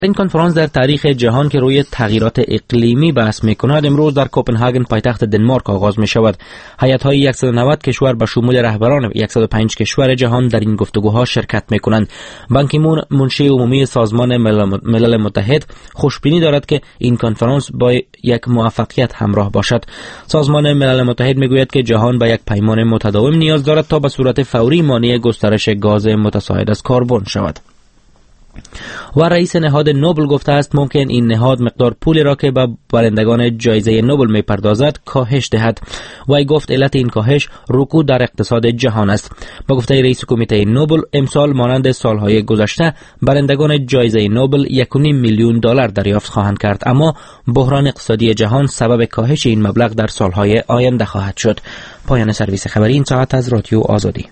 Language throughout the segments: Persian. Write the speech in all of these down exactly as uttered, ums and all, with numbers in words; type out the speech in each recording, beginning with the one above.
این کنفرانس در تاریخ جهان که روی تغییرات اقلیمی بحث می‌کند امروز در کوپنهاگن پایتخت دنمارک آغاز می‌شود. هیئت‌های صد و نود کشور به شمول رهبران صد و پنج کشور جهان در این گفتگوها شرکت می‌کنند. بان کی مون منشی عمومی سازمان ملل متحد خوشبینی دارد که این کنفرانس با یک موفقیت همراه باشد. سازمان ملل متحد می‌گوید که جهان به یک پیمان متداوم نیاز دارد تا به صورت فوری مانع گسترش گاز متصاعد از کربن شود. و رئیس نهاد نوبل گفته است ممکن این نهاد مقدار پولی را که به برندگان جایزه نوبل میپردازد کاهش دهد. وی گفت علت این کاهش رکود در اقتصاد جهان است. با گفته رئیس کمیته نوبل امسال مانند سالهای گذشته برندگان جایزه نوبل یک و نیم میلیون دلار دریافت خواهند کرد، اما بحران اقتصادی جهان سبب کاهش این مبلغ در سالهای آینده خواهد شد. پایان سرویس خبری این ساعت از رادیو آزادی.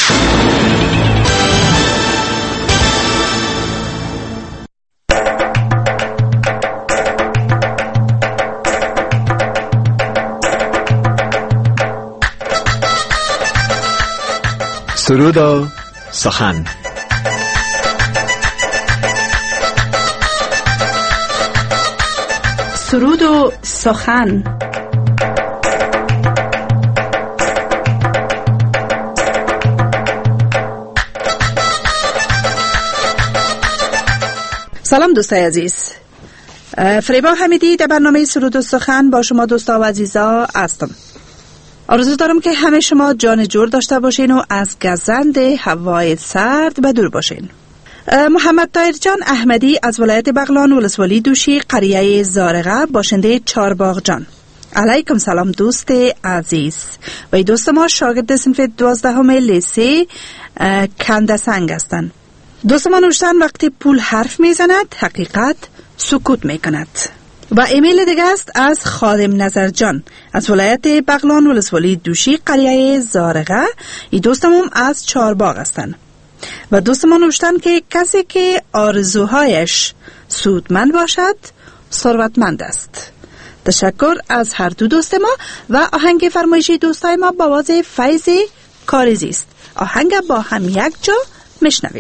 سرود و سخن. سرود و سخن. سلام دوستای عزیز، فریبا حمیدی در برنامه سرود و سخن با شما دوستا و عزیزا هستم. آرزو دارم که همه شما جان جور داشته باشین و از گزند هوای سرد به دور باشین. محمد طاهر جان احمدی از ولایت بغلان ولسوالی دوشی قریه زارقه باشنده چارباغ جان. علیکم سلام دوست عزیز. و ای دوست ما شاگرد صنف دوازدهم لیسه کندسنگ هستند. دوست ما نوشتن وقتی پول حرف میزند حقیقت سکوت میکند. و ایمیل دیگه است از خادم نظر جان از ولایت بغلان ولسوالی دوشی قریه زارقه. ای دوستمون از چارباغ هستن و دوستمون نوشتن که کسی که آرزوهایش سودمند باشد ثروتمند است. تشکر از هر دو دوست ما. و آهنگ فرمایشی دوستای ما با آواز فیض کاریزی است. آهنگ با هم یک جا میشنویم.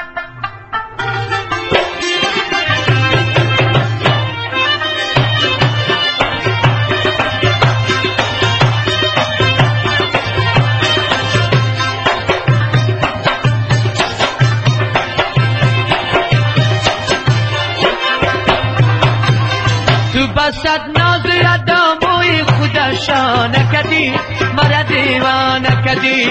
بسد ناز اداموی خودشا نکدی مرا دیوانه کدی.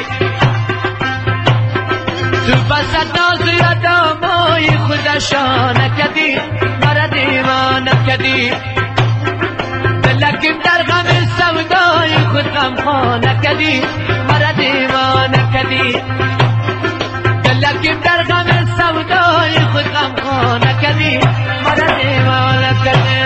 تو بسد ناز اداموی خودشا نکدی مرا دیوانه کدی. دلکم در غم سودای خود غم خانه کدی مرا دیوانه کدی. دلکم در غم سودای خود غم خانه کدی مرا دیوانه کدی.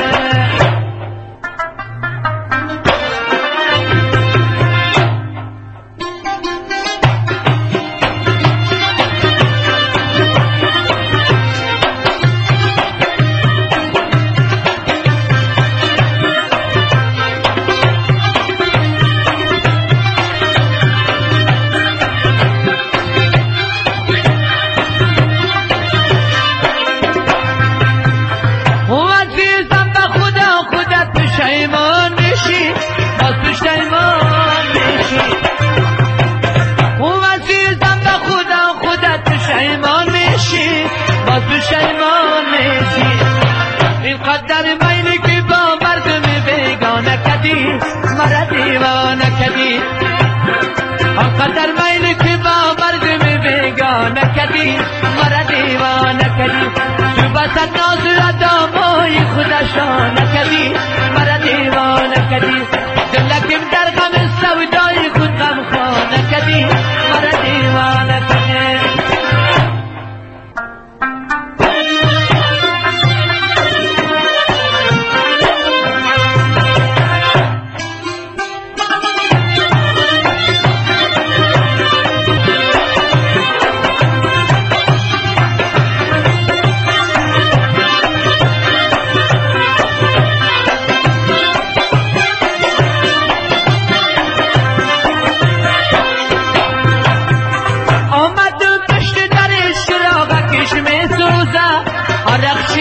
قدر میل که با مردم بیگانه کدی مرا دیوانه کدی. تو بسد ناز اداموی خودشا نکدی مرا دیوانه کدی. دلکم در غم سودای خود غم خانه کدی مرا دیوانه کدی.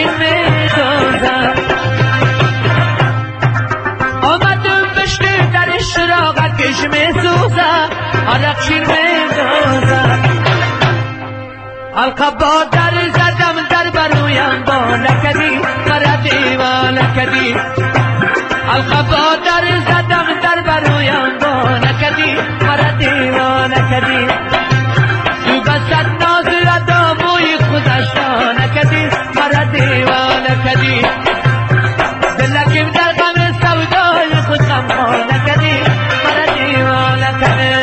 شیر میدوزم آمدم بشته در شراغت کش میسوزم عرق شیر میدوزم القبا در زدم در برویم با نکدی مرا دیوانه کدی القبا در زدم در برویم با نکدی مرا دیوانه کدی تو بسد ناظر داموی خودشتا نکدی مرا دیوانه کدی دلکیم در غم سودای خود غمخواه نکدی مرا دیوانه کدی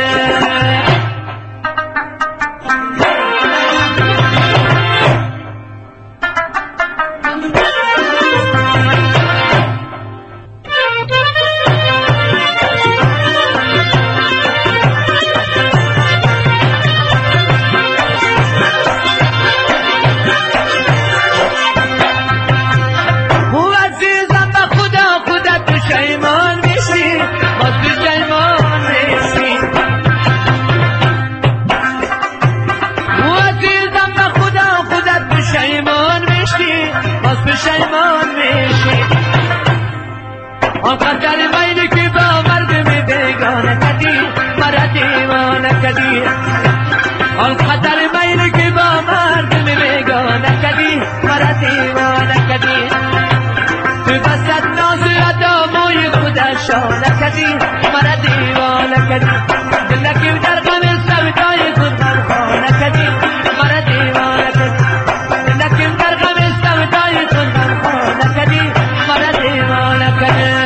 القدر مینه که با مردم بیگانه کدی مرا دیوانه کدی تو بسد ناز اداموی خودشانه کدی مرا دیوانه کدی دلکیم در غم سودای خود غمخواه کدی مرا دیوانه کدی دلکیم در غم سودای خود غمخواه کدی مرا دیوانه کدی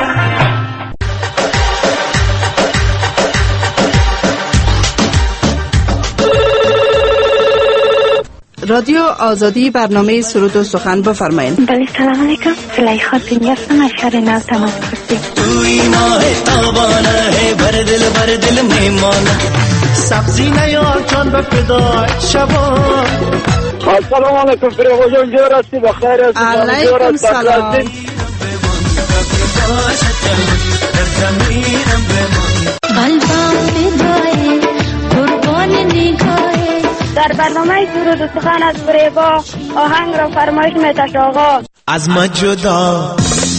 رادیو آزادی برنامه سرود و سخن بفرمایید. بله سلام علیکم. زلیخا دنیا هستم از شهر نو تماس گرفتیم. توی ماه تابانه بر دل بر دل میمانه سبزی نیار جان به فدای شبا. سلام علیکم فریقا جان جور هستی بخیر هستی علیکم سلام. قلبم فدای قربان نگاه. در برنامه سرود و سخن از فریبا آهنگ را فرمایش میتش آقا. از ما جدا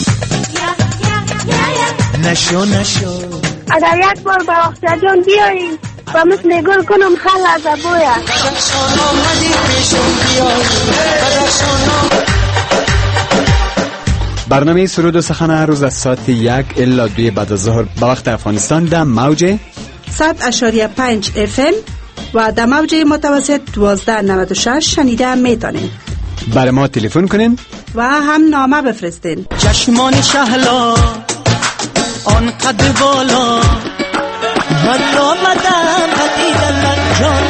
نشو نشو اگر یک بار به اختر جان بیاییم و مثل گل کنم خل از ابویا. برنامه سرود و سخن هر روز از ساعت یک الا دوی بعد از ظهر به وقت افغانستان در موج صد اشاریه پنج اف ام و در موج متوسط دوازده نود و شش شنیده میتونین. برای ما تلفن کنین و هم نامه بفرستین. چشمان شهلا آن قد بالا من آمدم قدید لنجان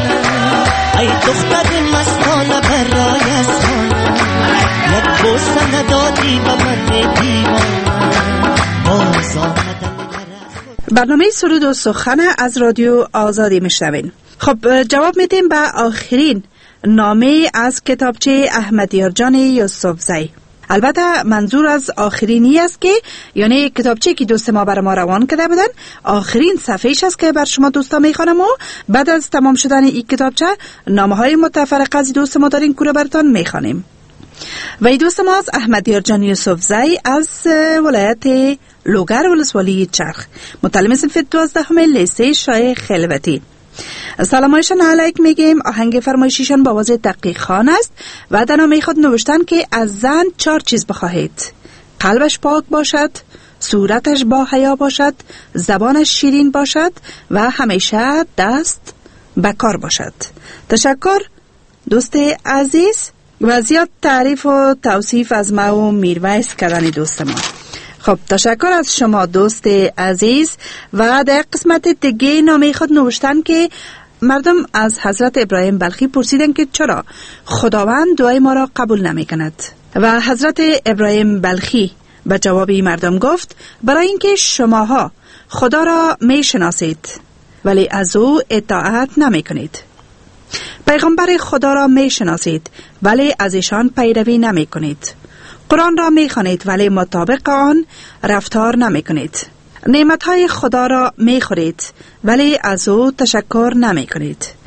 ای دختر مستانه برای اسمان یک بوسه ندادی به من دیوان باز آمدم. برنامه سرود و سخن از رادیو آزادی میشنوین. خب جواب میدیم به آخرین نامه از کتابچه احمدیار جان یوسفزی. البته منظور از آخرینی است که یعنی کتابچه که دوست ما برای ما روان کرده بودن آخرین صفحهش است که بر شما دوستا میخوانم و بعد از تمام شدن این کتابچه نامه های متفرقه از دوست ما در این کوره براتان میخوانیم. و این دوست ما از احمدیار جان یوسفزی از ولایت لوگر ولسوالی چرخ، متعلم صنف دوازدهم لیسه شاه خلوتی. سلامایشان علیک میگیم. آهنگ فرمایشیشان با آواز دقیق خان است و در نامه خود نوشتن که از زن چهار چیز بخواهید: قلبش پاک باشد، صورتش با حیا باشد، زبانش شیرین باشد و همیشه دست بکار باشد. تشکر دوست عزیز و زیاد تعریف و توصیف از ما و میرویس کردن دوست ما. خب تشکر از شما دوست عزیز. و در قسمت دیگه نامه خود نوشتن که مردم از حضرت ابراهیم بلخی پرسیدن که چرا خداوند دعای ما را قبول نمی کند و حضرت ابراهیم بلخی به جوابی مردم گفت برای اینکه شماها خدا را می شناسید ولی از او اطاعت نمی کنید. پیغمبر خدا را می شناسید ولی از ایشان پیروی نمی کنید. قرآن را می خوانید ولی مطابق آن رفتار نمی کنید. نعمتهای خدا را می خورید ولی از او تشکر نمی کنید.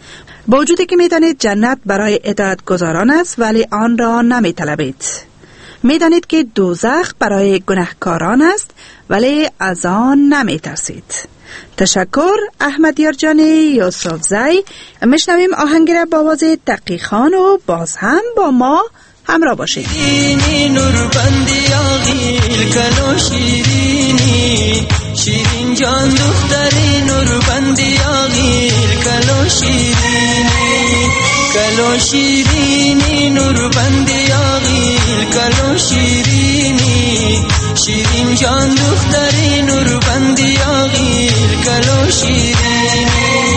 با وجودی که میدانید جنت برای اطاعتگزاران است ولی آن را نمیطلبید. میدانید که دوزخ برای گناهکاران است ولی از آن نمیترسید. تشکر احمد یارجان یوسف زی. میشنویم آهنگ را با آواز تقی خان و باز هم با ما همراه باشید. شیرینی نوربندی آغیل کلو شیرینی شیرین جان دختری نوربندی آغیل کلو شیرینی کلو شیرینی نوربندی آغیل کلو شیرینی شیرین جان دختری نوربندی آغیل کلو شیرینی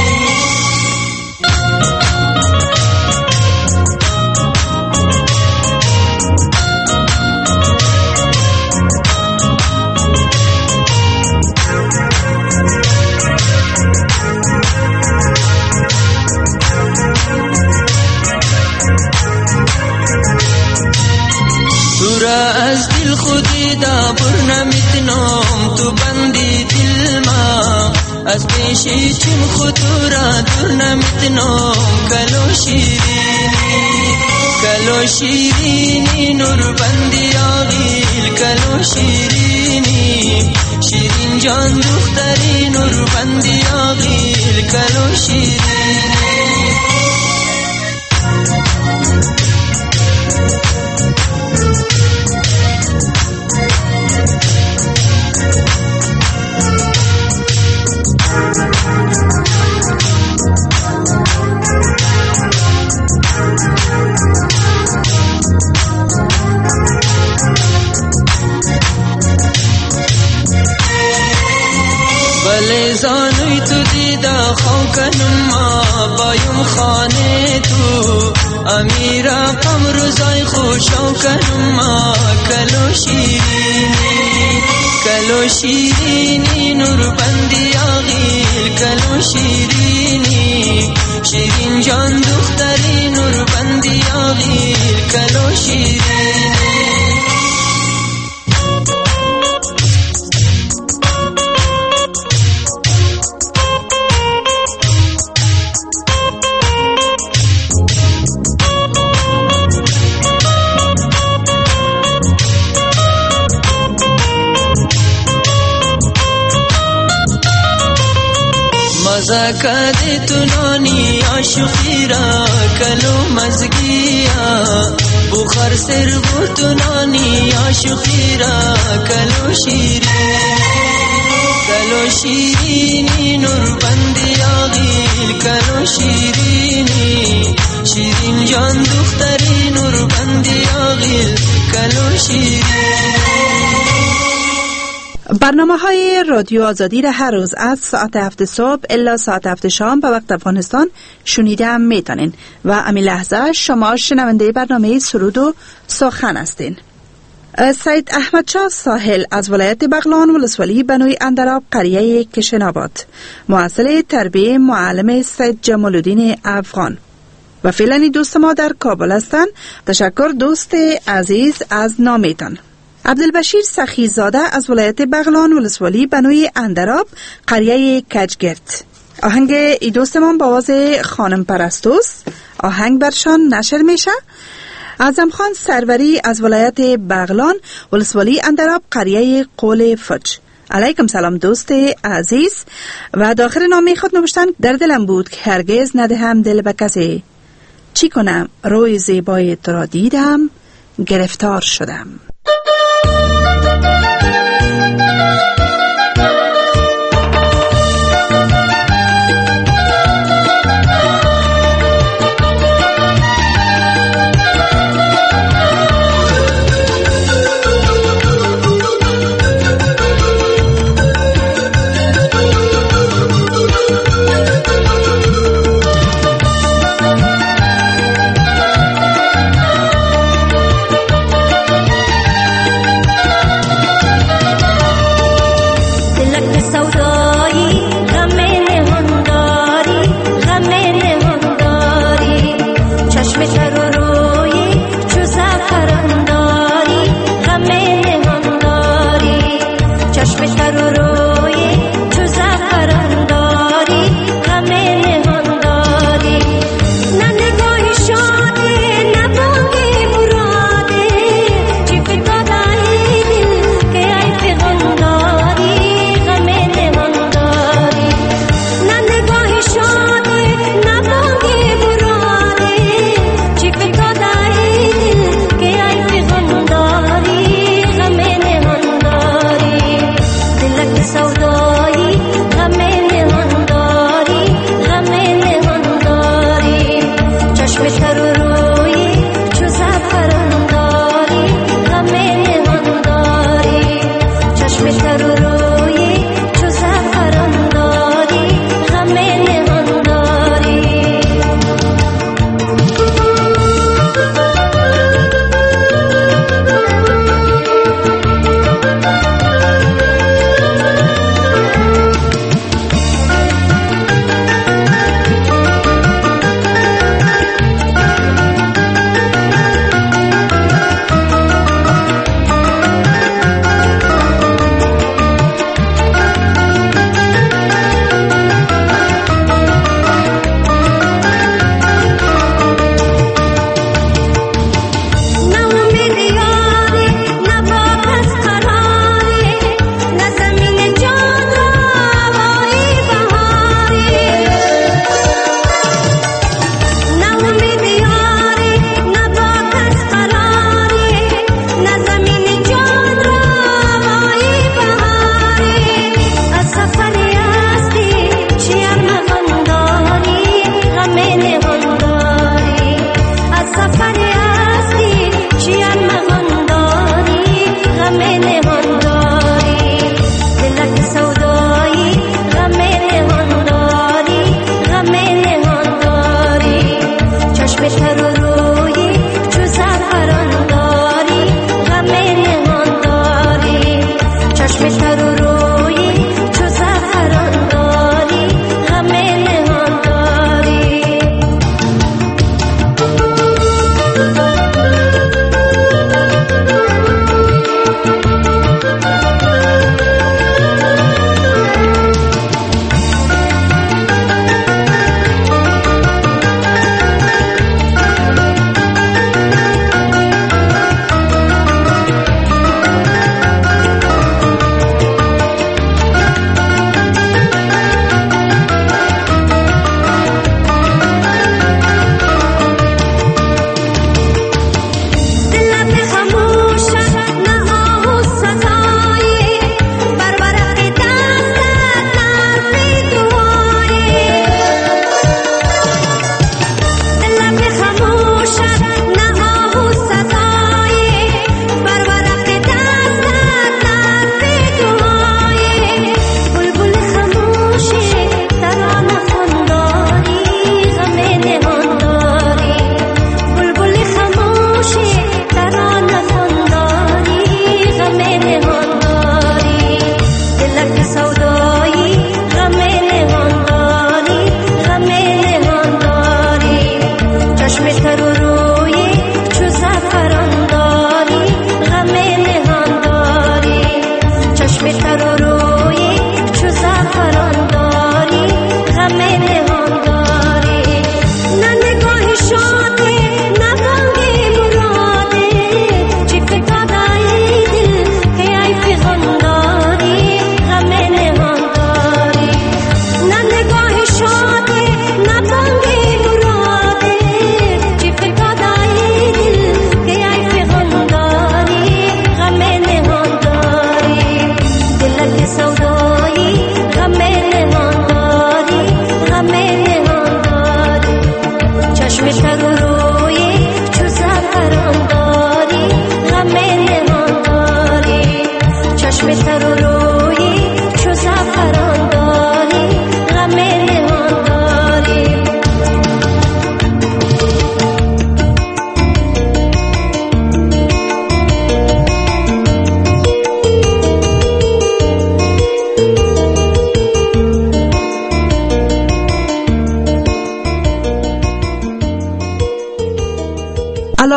از دل خودی دا پر نمیتنم تو بندی دل ما از پیشی چون خود را دور نمیتنم کلو شیرینی کلو شیرینی نور بندی آغیل کلو شیرینی شیرین جان دختری نور بندی آغیل کلو شیرینی بله زانوی تو دیده خوکنم ما بایم خانه تو امیرا قمروزای خوشو کنم ما کلو شیرینی کلو شیرینی نور بندی آغیل کلو شیرینی شیرین جان دختری نور بندی آغیل کلو شیرینی زکات تنانی عاشقی را کلو مزگیا بخار سر بوتنانی عاشقی را کلو شیرینی کلو شیرینی نور بندی آغیل کلو شیرینی شیرین جان دختری نور بندی آغیل کلو شیرینی. برنامه های رادیو آزادی را هر روز از ساعت هفت صبح الا ساعت هفت شام به وقت افغانستان شنیده هم میتونین و امی لحظه شما شنونده برنامه سرود و سخن هستین. سید احمد شاه ساحل از ولایت بغلان ولسوالی بنوی اندراب قریه کشناباد معسل تربیه معلم سید جمال الدین افغان و فعلا دوست ما در کابل هستند. تشکر دوست عزیز از نامیتان. عبدالبشیر سخیزاده از ولایت بغلان ولسوالی بنوی اندراب قریه کجگرد. آهنگ ای دوستمان با آواز خانم پرستوس آهنگ برشان نشر میشه. اعظم خان سروری از ولایت بغلان ولسوالی اندراب قریه قول فج. علیکم سلام دوست عزیز و داخل نامی خود نوشتن در دلم بود که هرگز ندهم دل به کسی، چی کنم روی زیبای تو را دیدم گرفتار شدم.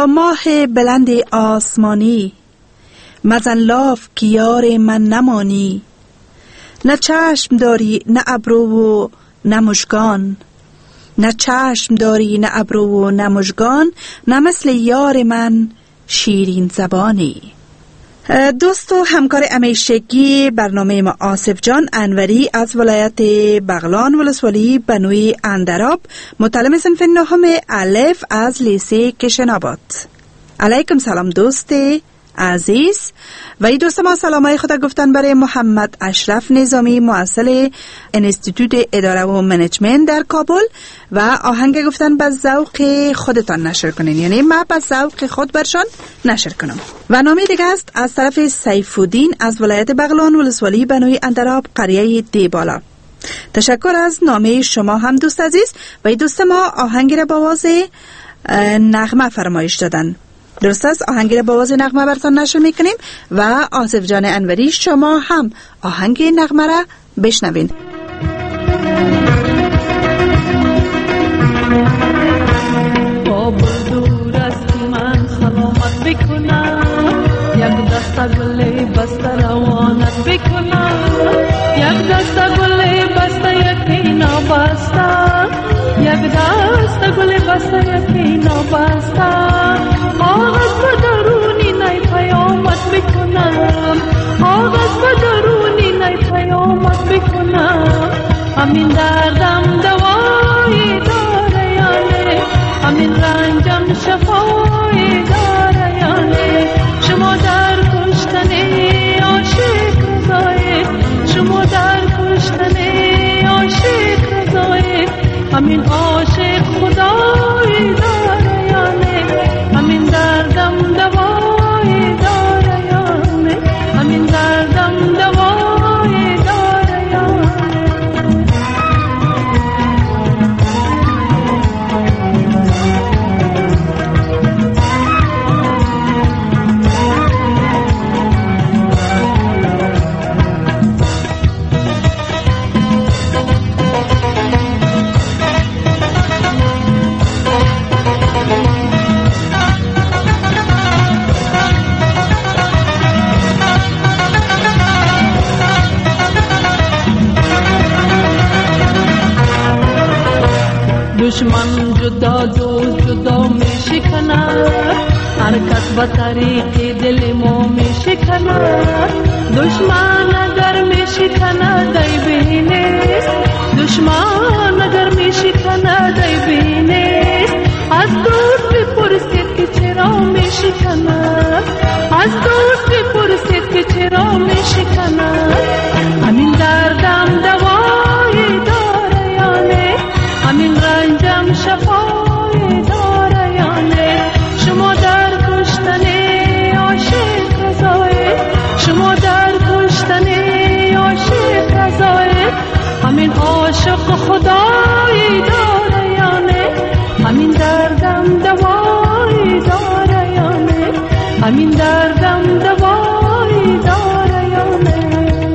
یا ماه بلند آسمانی، مزن لاف که یار من نمانی. نه چشم داری نه ابرو و نه مژگان، نه چشم داری نه ابرو و نه مژگان، نه مثل یار من شیرین زبانی. دوست و همکار همیشگی برنامه ما آصف جان انوری از ولایت بغلان ولسوالی بنوی اندراب، متعلم صنف نهم الف از لیسه کشناباد. علیکم سلام دوست عزیز. و این دوست ما سلامای خدا گفتن برای محمد اشرف نظامی، مؤسس انستیتوت اداره و منیجمنت در کابل، و آهنگ گفتن به ذوق خودتان نشر کنین، یعنی من به ذوق خود برشان نشر کنم. و نامه دیگه است از طرف سیفودین از ولایت بغلان ولسوالی بنوی اندراب قریه دیبالا. تشکر از نامه شما هم دوست عزیز. و این دوست ما آهنگ را با آواز نغمه فرمایش دادن. درست است، آهنگی را با آواز نغمه براتون نشر میکنیم و آصف جان انوری شما هم آهنگ نغمه را بشنوین. بابا دور است من سلامت بکنم، یک دست گل بسته روانت بکنم، یک دست گل بسته یکی نبسته، یک دست گل بسته یکی نبسته. آغاز به درونی نی پیامت بکنم، آغاز به درونی نی پیامت بکنم. همین دردم دوایی داره یانه، همین رنجم شفایی داره یانه. شما در کشتن عاشق رضایه، شما در کشتن عاشق رضایه. همین عاشق خدایی داره یانه، همین دردم دوایی داره یانه، همین دردم دوایی داره یانه. دشمن جدا دوست جدا می شکند، هر کس به طریق دل ما می شکند. دشمن اگر می شکند ای بینیست، دشمن اگر می شکند ای بینیست. از دوست بپرسید که چرا می شکند، از دوست بپرسید که چرا می شکند. همین دردم دوایی داره یانه، همین رنجم شفای داره یانه. شما در کشتن عاشق رضایه، شما در کشتن عاشق رضایه. همین عاشق خدایی داره یانه، همین دردم دوایی داره یانه، همین دردم دوایی داره یانه.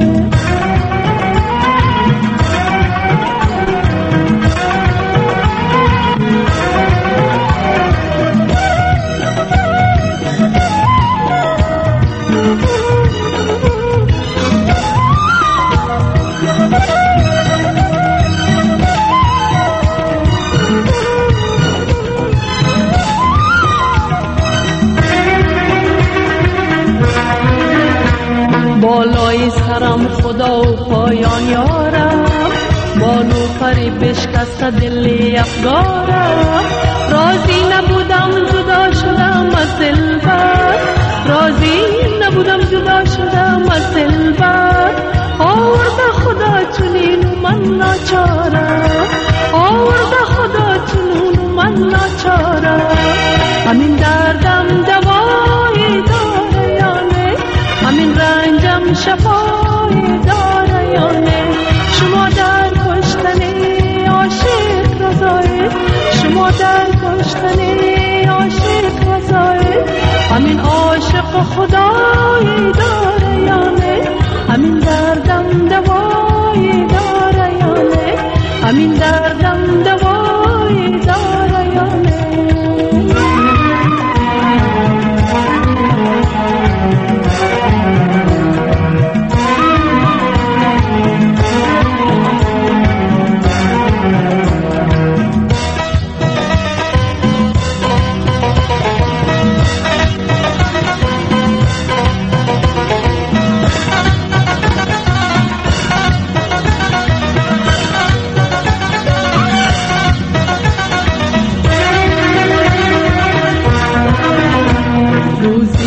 بالای سرم خدا و پایان یارم، بالو پری بشکست دل افگارم. راضی نبودم جدا شدم از دلبر، راضی نبودم جدا شدم از دلبر. آورده خدا چنین من ناچارم، آورده خدا چنین من ناچارم. همین دردم دوایی داره یانه، همین رنجم شفایی داره یانه. شما در کشتن عاشق رضایه، شما در کشتن عاشق رضایه. همین عاشق خدایی داره یانه، همین دردم دوایی داره یانه، همین دردم دوایی داره یانه.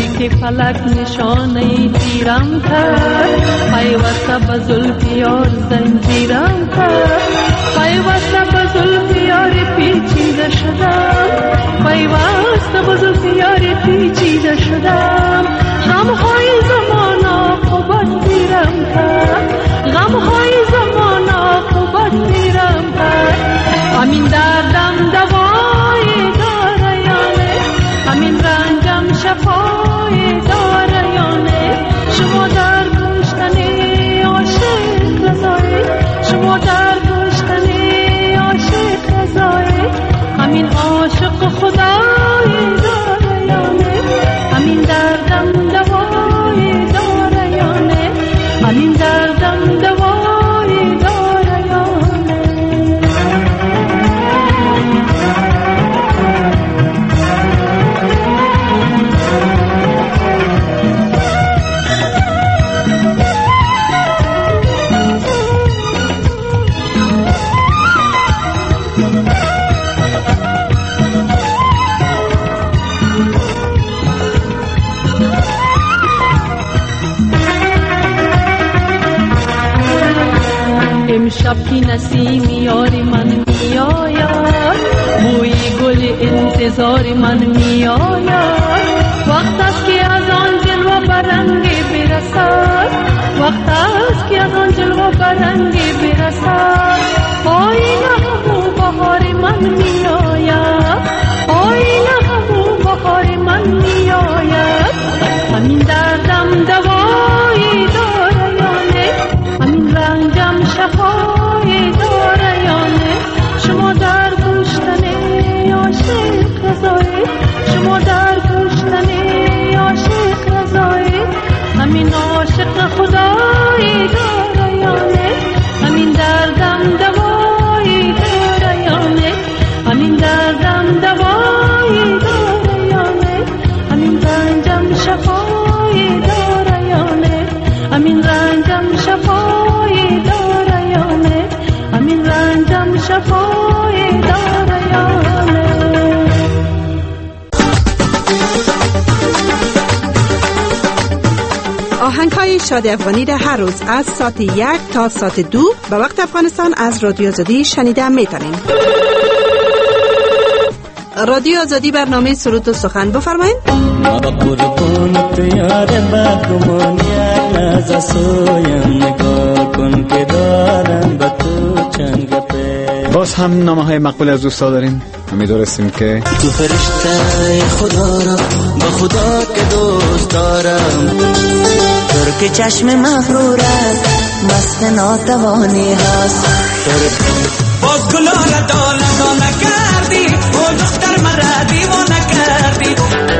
روزی که فلک نشانه تیرم کرد، پیوسته به زلف یار زنجیرم کرد، پیوسته به زلف یار پیچیده شدم، پیوسته به زلف یار پیچیده شدم. غمهای زمان عاقبت دیرم کرد، غمهای زمان عاقبت دیرم کرد. همین دردم دوای داره یا نه، همین رنجم شفای داره یا نه. شما در کشتن عاشق رضایی، شما در کشتن عاشق رضایی. همین عاشق خدای داره یا نه، همین دردم دوای داره یا نه، همین دردم دوای داره یا نه. امشب کی نسیم یاری من می آید، بوی گل انتظار من می آید. وقت است که از آن جلوه برنگی برسد، وقت است که از آن جلوه برنگی برسد. آینه همو بهار من می آید، آینه همو بهار من می آید. همین دردم دوایی داره یا نه، همین رنجم شفای داره یا نه. شما در کشتن عاشق رضایی، شما در کشتن عاشق رضایی. همین عاشق خدایی داره یا نه، همین دردم دوایی داره یا نه، همین دردم دوایی داره یا نه. همین رنجم شفای داره یا نه، همین رنجم شفای داره یا نه، همین رنجم شفای داره یا نه. آهنگ های شاد افغانی را هر روز از ساعت یک تا ساعت دو به وقت افغانستان از رادیو آزادی شنیده میتونیم. رادیو آزادی برنامه سرود و سخن بفرمایید. ما با قربان تو یار بدگمان یک لحظه سویم، نگاه کن که دارم با تو چند گپه. باز هم نامه های مقبول از دوستا داریم. امیدوارستیم که تو فرشته خدا را با خدا که دوست دارم، ترک چشم مغرورت مست ناتوانی هست. باز گلا را داله داله کردی، او دختر مرا دیوانه کردی.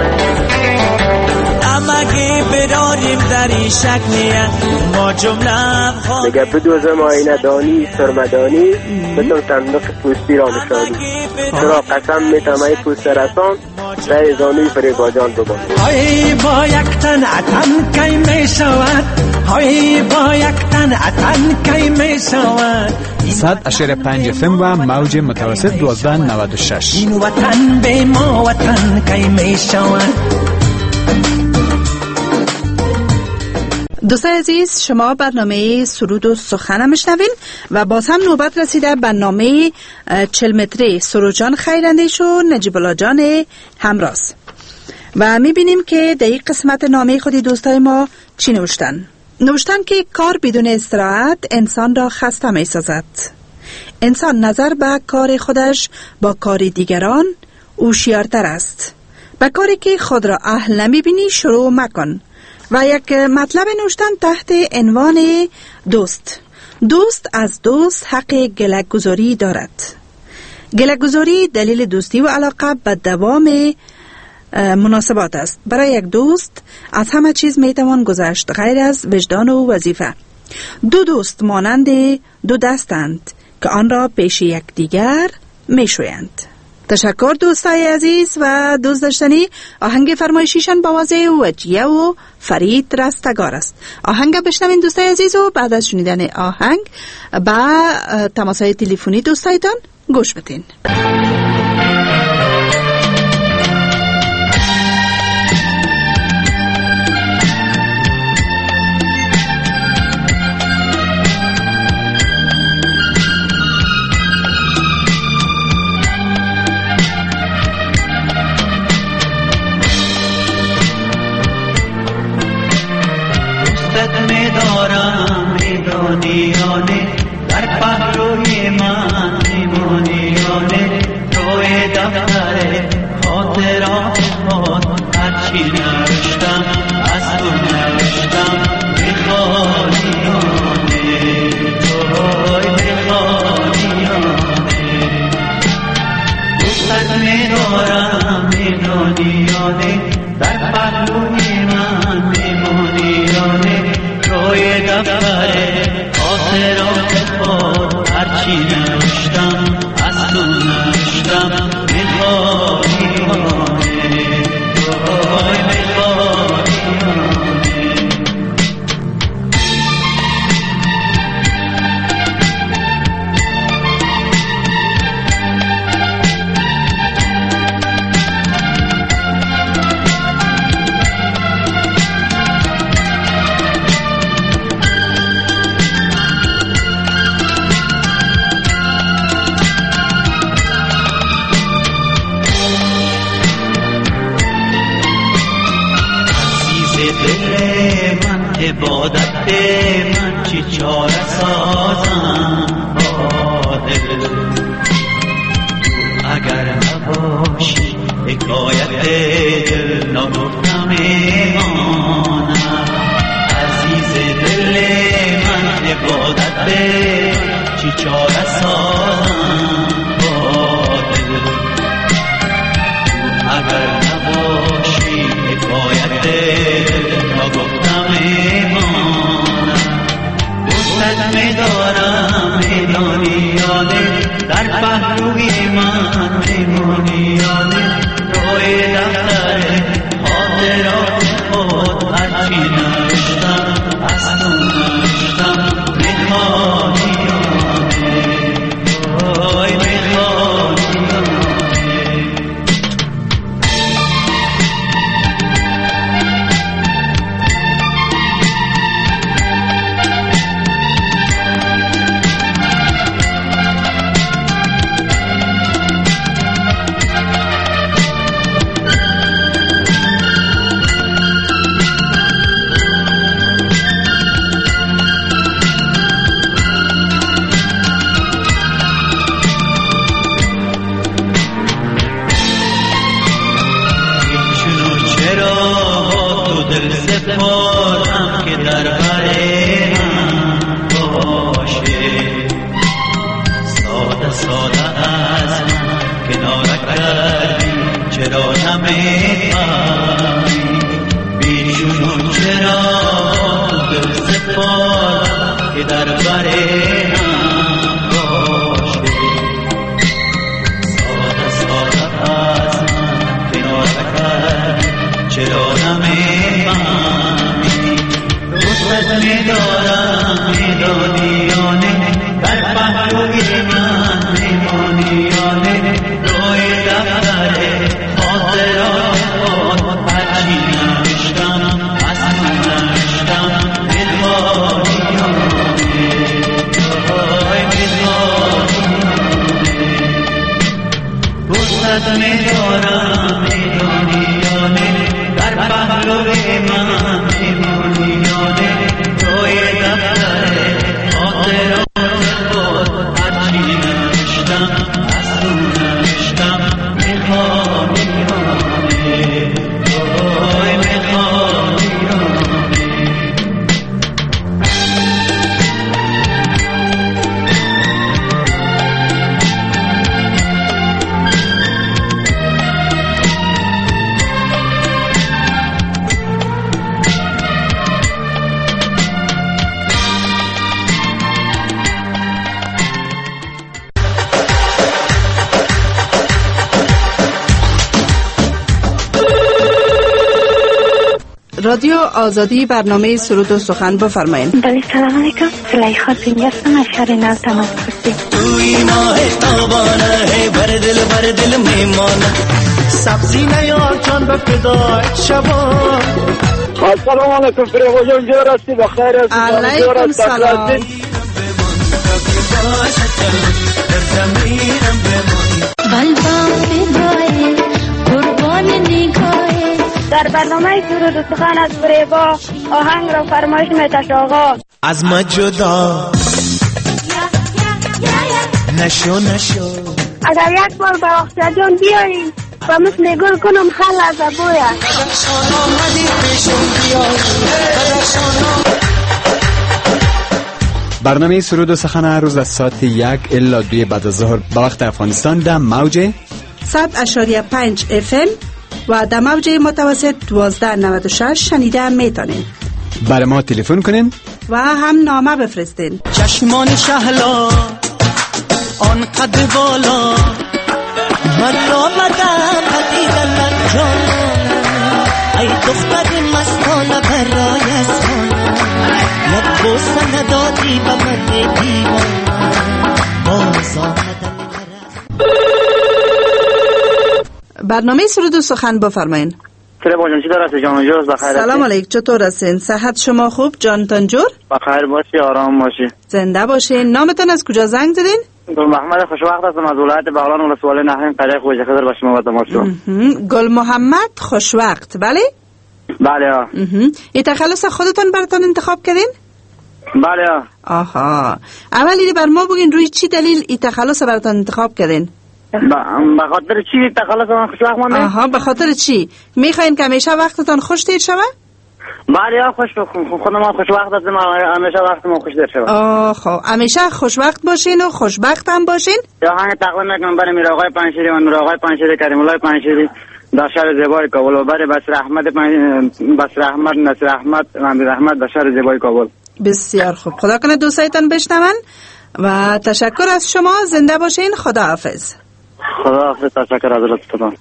امگه براریم در این شکلیه ما جمله خواهد مگه بدوزم آینه دانی سرمدانی، بتون صندوق پوستی را نشانی. چرا قسم میتم ای پوست رسان، به زانوی فریباجان ببان. های با یک تن اتن کی می شود، های با یک تن اتن کی می شود. صد اشاره پنج افم و موج متوسط دوازده نود و شش. این وطن به ما وطن کی می شود. دوستان عزیز، شما برنامه سرود و سخن میشنوین و باز هم نوبت رسیده برنامه چهل متری سروجان خیراندیش و نجیب الله جان همراز و میبینیم که در این قسمت نامه خودی دوستای ما چی نوشتن. نوشتن که کار بدون استراحت انسان را خسته می سازد. انسان نظر به کار خودش با کار دیگران هوشیارتر است. به کاری که خود را اهل نمی بینی شروع مکن. و یک مطلب نوشتن تحت عنوان دوست. دوست از دوست حق گله گذاری دارد. گله گذاری دلیل دوستی و علاقه به دوام مناسبات است. برای یک دوست از همه چیز میتوان گذشت غیر از وجدان و وظیفه. دو دوست مانند دو دستند که آن را پیش یک دیگر میشویند. تشکر دوستای عزیز و دوست داشتنی. آهنگ فرمایشیشان با وازه وجیه و فرید رستگار است. آهنگ بشنوین دوستای عزیز و بعد از شنیدن آهنگ با تماسهای تلفنی دوستایتان گوش بدین. یادت می‌دارم میدانیانه در پهلوی من میمونیانه روی دفتر خاطرات خود هرچی نوشتم از تو نوشتم میخوانیانه روی میخوانیانه دوستت می‌دارم میدانیانه در پهلوی من میمونیانه روی دفتر خاطرات خود هرچی نوشتم از تو نوشتم میخوانیانه روی میخوانیانه عبادت من چی چاره سازم با دل اگر نباشی حکایت دل نگفتم ایمانم عزیز دل من عبادت چی چاره سازم با دل اگر نباشی حکایت دل نگفتم دوستت می‌دارم میدانیانه در پهلوی من میمونیانه روی دفتر خاطرات خود هرچی نوشتم از تو نوشتم میخوانیانه روی میخوانیانه سپردم که در بر من باشه ساده ساده از من کنار کردی چرا نمیفهمی بیشون چرا دل سپردم که در بر من باشه ساده ساده از من کنار کردی چرا نمیفهمی دوستت می‌دارم میدانیانه در پهلوی من میمونیانه روی دفتر خاطرات خود هرچی نوشتم از تو نوشتم میخوانیانه روی میخوانیانه دوستت می‌دارم میدانیانه در پهلوی من میمونیانه روی دفتر خاطرات خود هرچی نوشتم از تو نوشتم میخوانیانه روی میخوانیانه رادیو آزادی برنامه سرود و سخن بفرمایید. بله سلام علیکم. زلیخا زینی هستم از شهر نو تماس گرفتیم. توی ماه تابانه هی بر دل بر دل میمانه سبزی نیار جان به فدای شبا. السلام علیکم فریبا جان جور هستی بخیر هستی؟ علیکم سلام. قلبم فدای قربان نگاه در برنامه سرود و سخن از فریبا آهنگ را فرمایش می‌تش آقا. از ما جدا نشو نشو، اگر یک بار به آقا جان بیایی و مثل گل کنم خل از ابویا. برنامه سرود و سخن هر روز از ساعت یک الا دوی بعد از ظهر به وقت افغانستان در موج صد اشاریه پنج اف ام و در موج متوسط دوازده نود و شش شنیده میتونین. برای ما تلفن کنین و هم نامه بفرستین. چشمان شهلا آن قد بالا مرا مدام پدیدن جانم، ای دختر مستانه برای اسمانم، یک بوسه ندادی به من دیوانم، باز آمدن برنامه سرود و سخن بفرمایین. سلام جان، چی داره جان جور؟ بخیر. سلام علیک، چطور هستین؟ صحت شما خوب جانتان جور؟ بخیر باشی، آرام باشی، زنده باشین. نامتون از کجا زنگ زدین؟ گل محمد خوشوقت هستم از ولایت بغلان ولسوالی نهرین قریه خوجه خضر به شما و تماشا. گل محمد خوشوقت، بله؟ بله. این تخلص خودتون براتون انتخاب کردین؟ بله. آها، اولی بر ما بگین روی چی دلیل این تخلص براتون انتخاب کردین؟ به خاطر چی تخلص من خوشوقت مانده؟ آها، به خاطر چی؟ میخواین که همیشه وقتتون خوش تیر شوه؟ بله، خوش خود ما خوشوقت هستم، همیشه وقت ما خوش تیر شوه. آه خب، همیشه خوشوقت باشین و خوشبخت هم باشین؟ یا هنگ تقویم میکنم برای میر آقای پنجشیری و نور آقای پنجشیری کریم الله پنجشیری در شهر زیبای کابل و برای بصیر احمد بصیر احمد نصیر احمد و امیر احمد در شهر زیبای کابل. بسیار خوب، خدا کنه دوستایتان بشنون و تشکر از شما. زنده باشین. خدا حافظ. خدا حافظ. تشکر از لطفتان.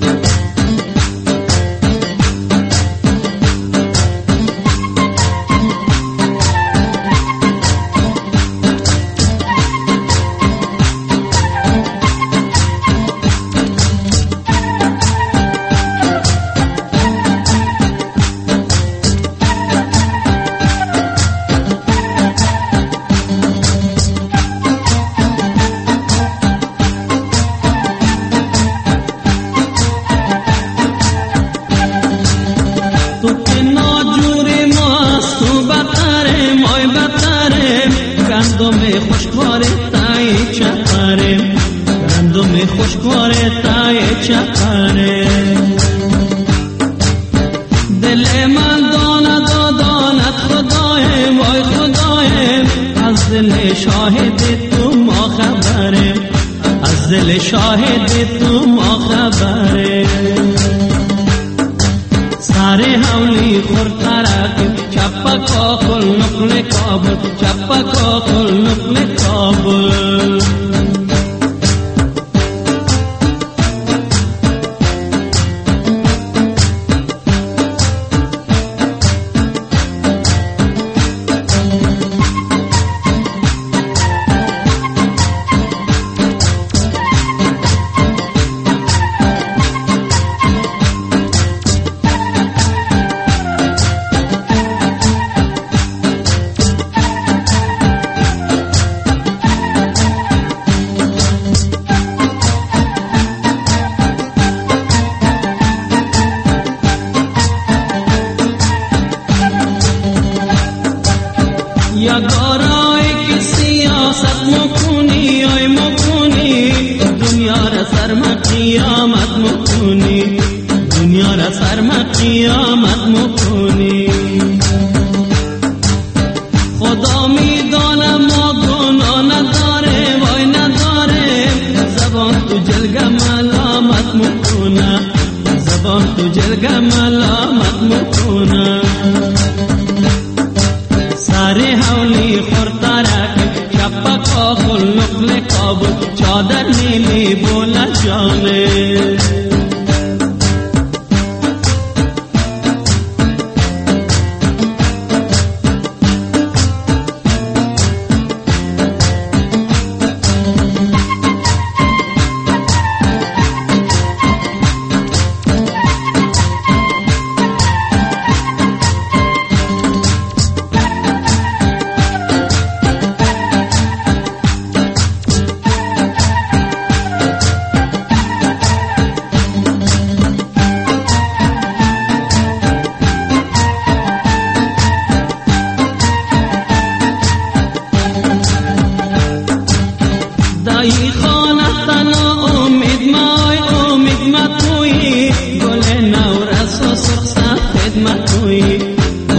شاهد تو ما خبره ساره حولی خورترک چپا کاکل نقل کابل چپا کاکل نقل کابل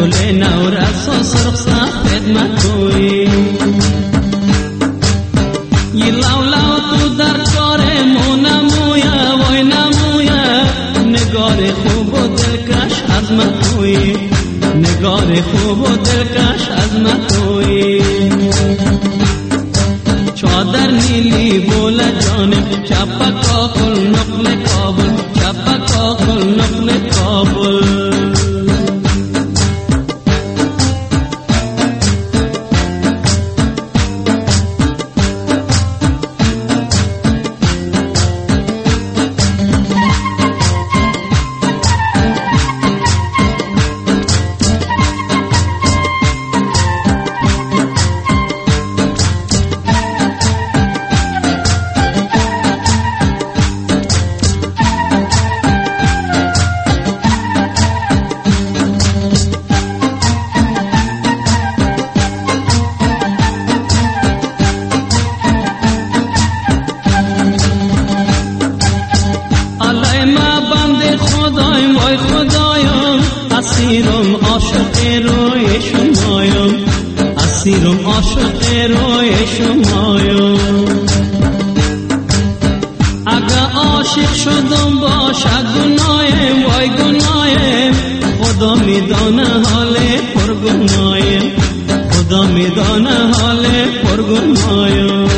گل نورس و سرخ سفید مکوی یه لو لو تو در کار مو نمویه وای نمویه نگار خوب و دلکش از مکوی نگار خوب و دلکش از مکوی چادر نیلی بولا جانب چپا کاکل نقل کابل چپا کاکل نقل کابل اسیرم عاشق روی شمایم اسیرم عاشق روی شمایم اگه عاشق شدم باشه گنایم وای گنایم خدا میدانه حال پر گنایم خدا میدانه حال پر گنایم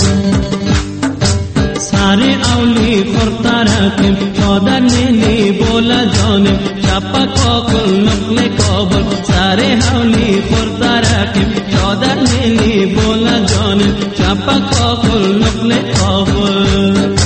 ساری اولی خورترکم چادر نیلی بولا جانم چپا کاکل نقل کابل ساری اولی خورترکم چادر نیلی بولا جانم چپا کاکل نقل کابل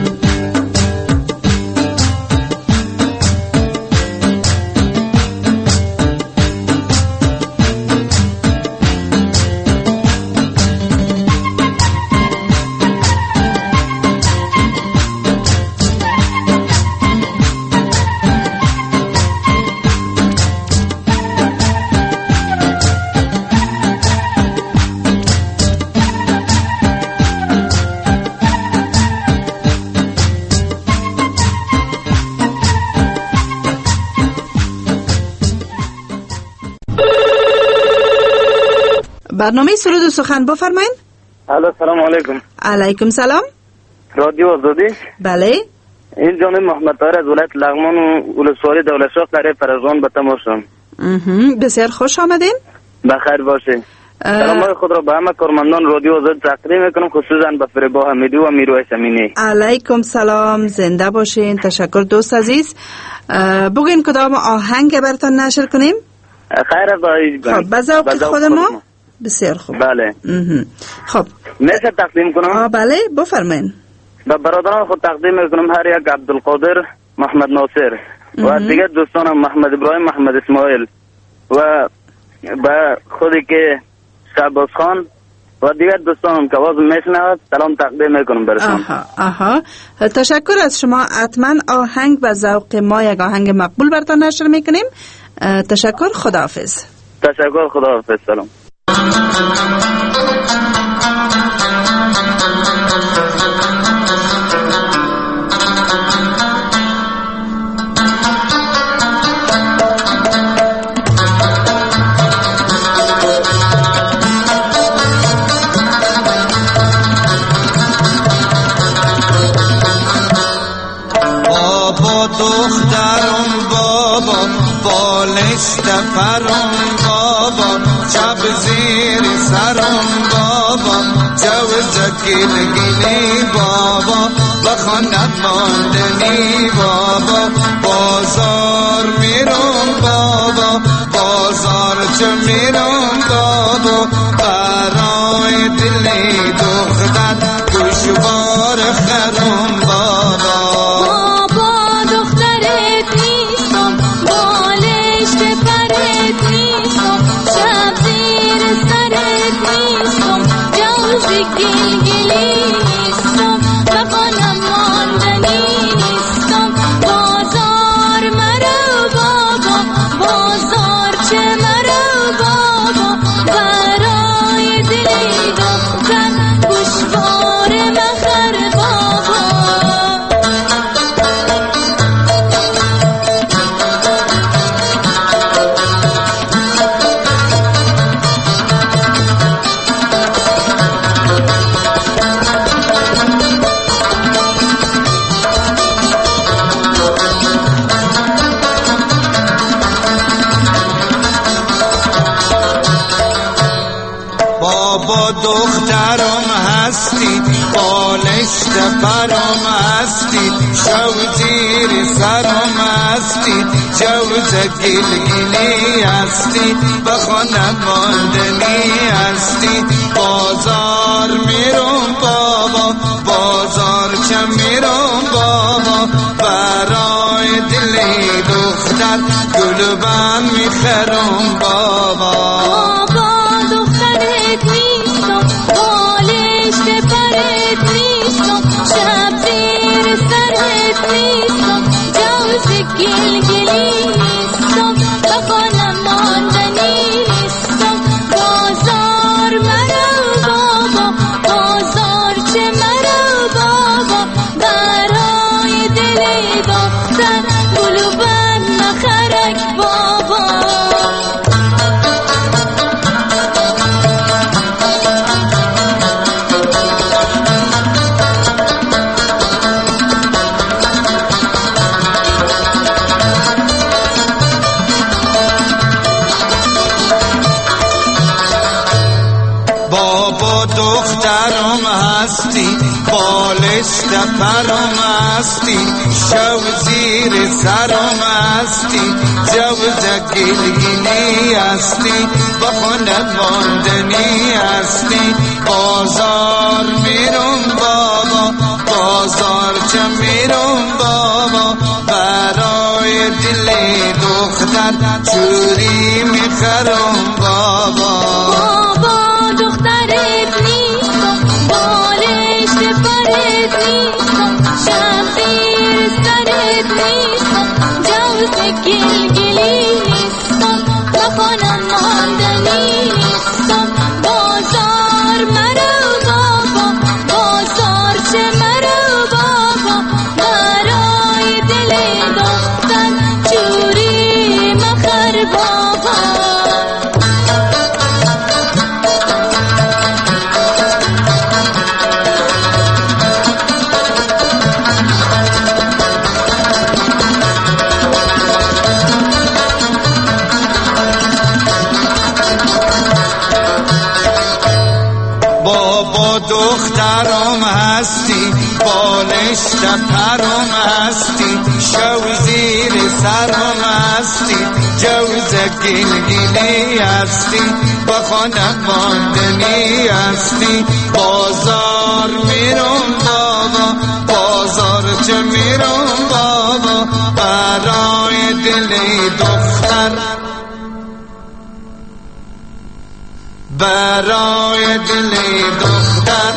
برنامه سرود و سخن بفرمایید. الو سلام علیکم. علیکم سلام. رادیو آزادی؟ بله. این جانب محمد طاهر از ولایت لغمان و ولسوالی دولتشاه قریه فرزان به تماشام. بسیار خوش آمدین. بخیر باشین. سلام خود را به همه کارمندان رادیو آزاد تقدیم میکنم، خصوصا به فریبا حمیدی و میرویس امینی. علیکم سلام، زنده باشین. تشکر دوست عزیز. بگوین کدام آهنگ براتون نشر کنیم؟ خیر دایی. خب به ذوق خود ما. بسیار خوب. بله. خب میشه تقدیم کنم؟ آه بله بفرمایید. به برادران خود تقدیم میکنم، هر یک عبدالقادر، محمد ناصر و دیگر دوستانم محمد ابراهیم، محمد اسماعیل و به خودی که شعباز خان و دیگر دوستانم که آواز میشنود سلام تقدیم میکنم برشان. آها آها تشکر از شما. حتما آهنگ به ذوق ما یک آهنگ مقبول براتون نشر میکنیم. تشکر، خداحافظ. تشکر، خداحافظ. سلام. بابا دخترم بابا بالشت فرم بابا شب زیر سرم بابا جوز گل گلی بابا بخاند ماندنی بابا بازار میرم بابا بازار چه میرم بابا برای دلی دختر گوشوار خرم بابا بابا دخترم هستی، بالشت پرم هستی، شو زیر سرم هستی، جوز گلگلی هستی، به خانه ماندنی هستی. بازار میرم بابا، بازار چه میرم بابا، برای دل دختر گلبن میخرم بابا. بابا دخترت نیستم، بالشت پرت نیستم، شب زیر سرت نیستم، جوز گلگلی نیستم، به خانه ماندنی نیستم. بازار مرو بابا، بازار چه مرو بابا، برای دل دختر گلبن نخرک بابا. بابا دخترم هستی، بالشت پرم هستی، شو زیر سرم هستی، جوز گلگلی هستی، به خانه ماندنی هستی. بازار میرم بابا، بازار چه میرم بابا، برای دل دختر چوری میخرم بابا. بابا دخترت نیستم، بالشت پرت نیستم، شب زیر سرت نیستم، جوز گلگلی نیستم، به خانه ماندنی نیستم. بازار مرو بابا، بازار چه مرو بابا، برای دل دختر چوری مخر بابا. بابا دخترم هستی، بالشت پرم هستی، شو زیر سرم هستی، جوز گلگلی هستی، به خانه ماندنی هستی. بازار میرم بابا، بازار چه میرم بابا، برای دل دختر، برای دل دختر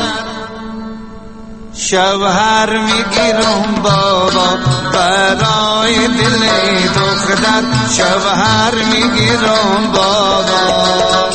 شوهر میگیرم بابا، برای دل دختر شوهر میگیرم بابا.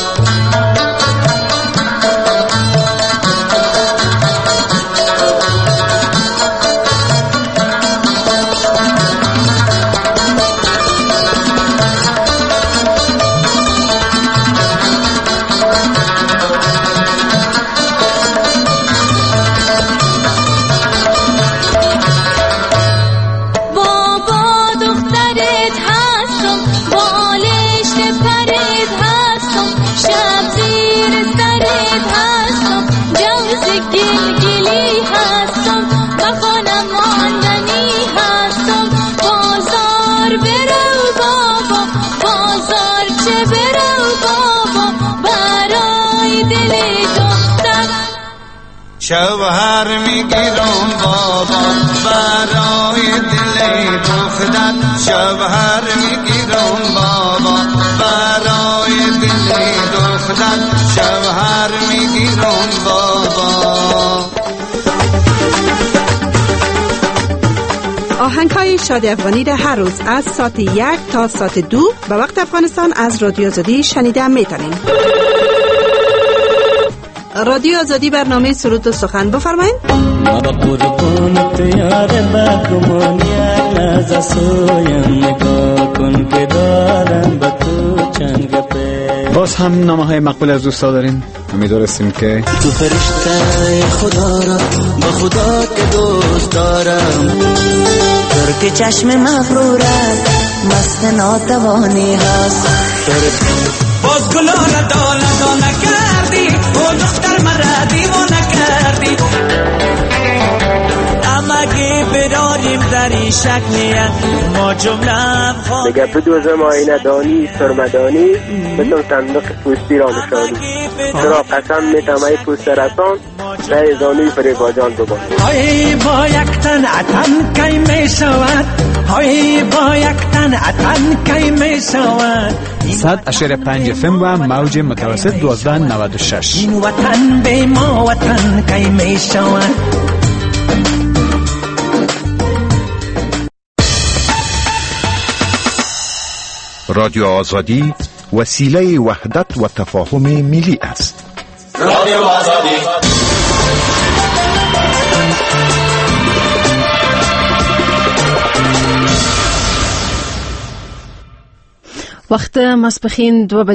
شوهر میگیرم بابا، برای دل دختر شوهر میگیرم بابا، برای دل دختر شوهر میگیرم بابا. آهنگ‌های شادی افغانی را هر روز از ساعت یک تا ساعت دو به وقت افغانستان از رادیو آزادی شنیده میتونین. رادیو آزادی برنامه سرود و سخن بفرمایید. ما با قربانت یار بگمانی از سویم نگاه کن که دارم با تو چند گپه. باز هم نامه های مقبول از دوستا داریم. امیدوارستیم که تو فرشته خدا را با خدا که دوست دارم، ترک چشم مغرورت مست ناتوانی هست. باز گلان دانه دانه کردی تو دختر مرا دیوانه کردی امگه براریم در این شکلیه ما جمله میگه بدوزم آینه دانی سرمدانی بتون صندوق پوستی را نشانی چرا قسم میتم ای پوست رسان نه زانوی فریبا جان ببان های با یک تن عطن کی می شود های با یک تن عطن کی می شود صد اشاره پنج فم و موج متوسط دوازده نود و شش این وطن به ما وطن کی می شود رادیو آزادی وسیله وحدت و تفاهم ملی است. رادیو آزادی وقت ماسپخین دو